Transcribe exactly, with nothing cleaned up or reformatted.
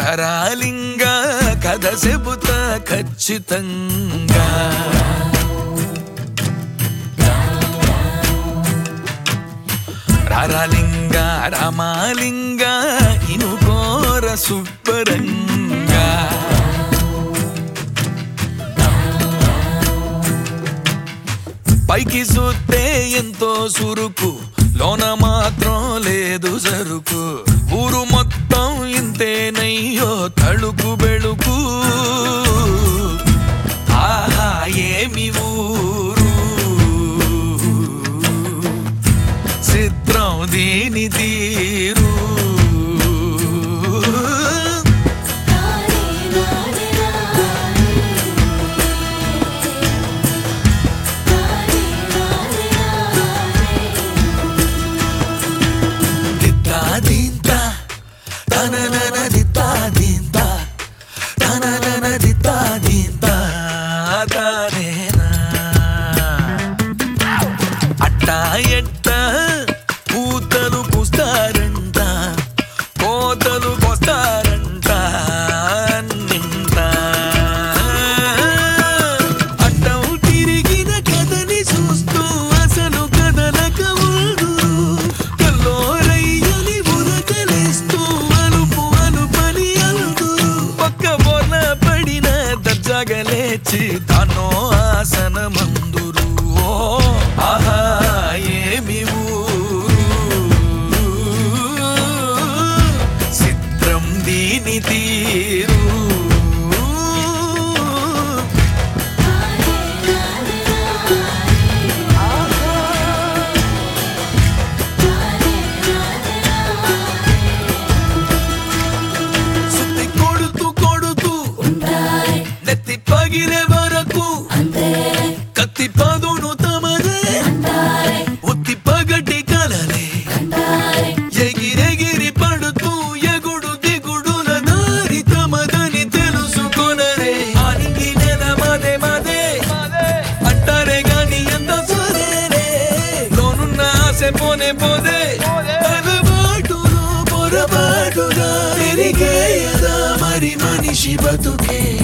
రారాలింగా కథ చెబుతా ఖచ్చితంగా రారాలింగా రామాలింగా ఇనుకోర సుబ్బరంగా పైకి చూస్తే ఎంతో సురుకు లోన మాత్రం లేదు సరుకు ఊరు మొత్తం ఇంతేనయ్యో తళుకు బెళుకు ఆహా ఏమి ఊరు చిత్రం దీని తీరు అట్టా ఎట్ట పూతలు పూస్తారంట కోతలు పోస్తారంట నింట అట్టం తిరిగిన కథని చూస్తూ అసలు కథలక ఉండు కల్లోరయ్యని ఉరకలేస్తూ అలుపు అలుపని అందురు పక్క బోర్న పడిన దర్జాగలేచి తానో ఆసనమందురు ఆహా ఏమి ఊరు చిత్రం దీని తీరు సుత్తి కొడుతూ కొడుతూ నెత్తి పగిలే వరకు కత్తి పదును తమదే ఉత్తి పగటి కలలే ఎగిరెగిరి పడుతూ ఎగుడు దిగుడుల దారి తమదని తెలుసుకొనరే ఆనింగి నెల మదే మదే అంటారే గాని ఎంత సరేనే లోనున్న ఆశ పోనే పోదే అలవాటులో పొరపాటుగా తిరిగేయదా మరి మనిషి బతుకే